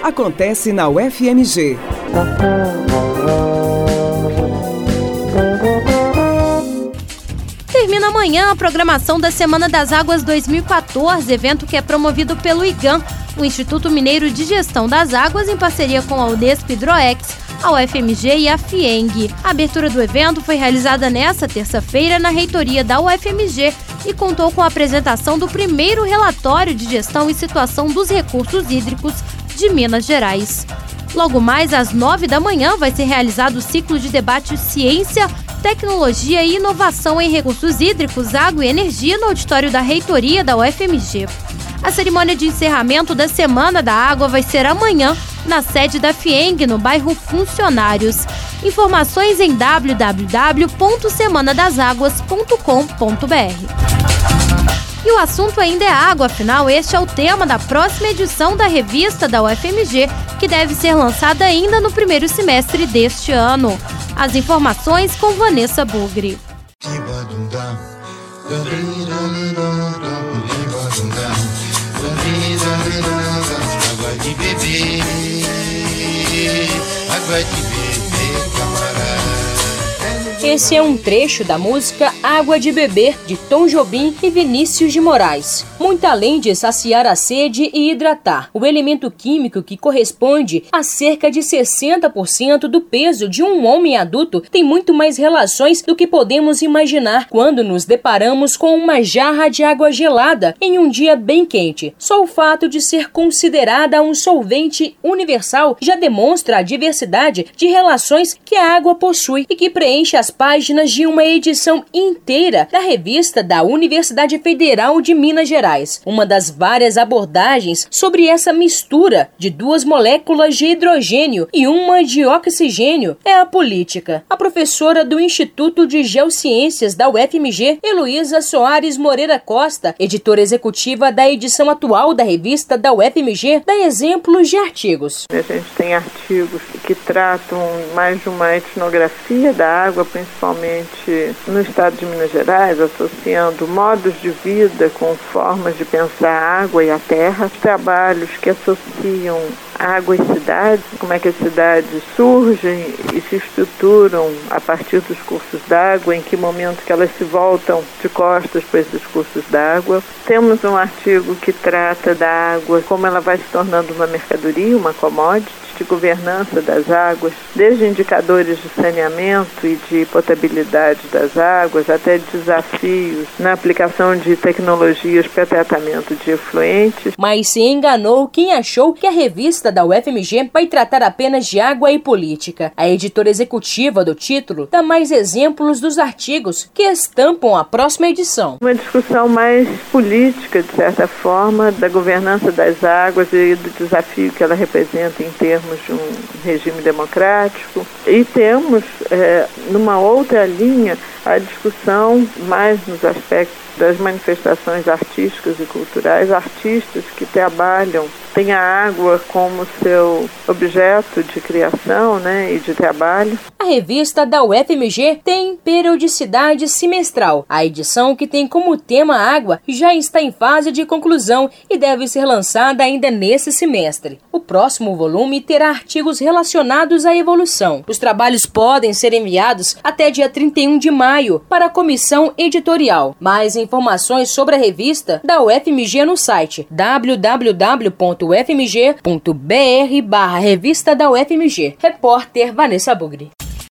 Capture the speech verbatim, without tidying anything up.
acontece na U F M G. Termina amanhã a programação da Semana das Águas dois mil e quatorze, evento que é promovido pelo IGAM, o Instituto Mineiro de Gestão das Águas, em parceria com a Unesp Hidroex, a U F M G e a FIENG. A abertura do evento foi realizada nesta terça-feira na reitoria da U F M G e contou com a apresentação do primeiro relatório de gestão e situação dos recursos hídricos de Minas Gerais. Logo mais às nove da manhã vai ser realizado o ciclo de debate Ciência, Tecnologia e Inovação em Recursos Hídricos, Água e Energia no auditório da reitoria da U F M G. A cerimônia de encerramento da Semana da Água vai ser amanhã na sede da FIENG, no bairro Funcionários. Informações em w w w ponto semana das águas ponto com ponto b r. E o assunto ainda é água, afinal este é o tema da próxima edição da revista da U F M G, que deve ser lançada ainda no primeiro semestre deste ano. As informações com Vanessa Bugri. Água de beber, água de beber, camarada. Esse é um trecho da música Água de Beber, de Tom Jobim e Vinícius de Moraes. Muito além de saciar a sede e hidratar, o elemento químico que corresponde a cerca de sessenta por cento do peso de um homem adulto tem muito mais relações do que podemos imaginar quando nos deparamos com uma jarra de água gelada em um dia bem quente. Só o fato de ser considerada um solvente universal já demonstra a diversidade de relações que a água possui e que preenche as páginas de uma edição inteira da revista da Universidade Federal de Minas Gerais. Uma das várias abordagens sobre essa mistura de duas moléculas de hidrogênio e uma de oxigênio é a política. A professora do Instituto de Geociências da U F M G, Heloísa Soares Moreira Costa, editora executiva da edição atual da revista da U F M G, dá exemplos de artigos. A gente tem artigos que tratam mais de uma etnografia da água, principalmente no estado de Minas Gerais, associando modos de vida com formas de pensar a água e a terra, trabalhos que associam água e cidades, como é que as cidades surgem e se estruturam a partir dos cursos d'água, em que momento que elas se voltam de costas para esses cursos d'água. Temos um artigo que trata da água, como ela vai se tornando uma mercadoria, uma commodity, de governança das águas, desde indicadores de saneamento e de potabilidade das águas, até desafios na aplicação de tecnologias para tratamento de efluentes. Mas se enganou quem achou que a revista da U F M G vai tratar apenas de água e política. A editora executiva do título dá mais exemplos dos artigos que estampam a próxima edição. Uma discussão mais política, de certa forma, da governança das águas e do desafio que ela representa em termos de um regime democrático. E temos, é, numa outra linha, a discussão mais nos aspectos das manifestações artísticas e culturais, artistas que trabalham, têm a água como seu objeto de criação, né, e de trabalho. A revista da U F M G tem periodicidade semestral. A edição, que tem como tema água, já está em fase de conclusão e deve ser lançada ainda nesse semestre. O próximo volume terá artigos relacionados à evolução. Os trabalhos podem ser enviados até dia trinta e um de maio para a comissão editorial. Mais informações sobre a revista da U F M G no site w w w ponto u f m g ponto b r barra revista da U F M G. Repórter Vanessa Bugri.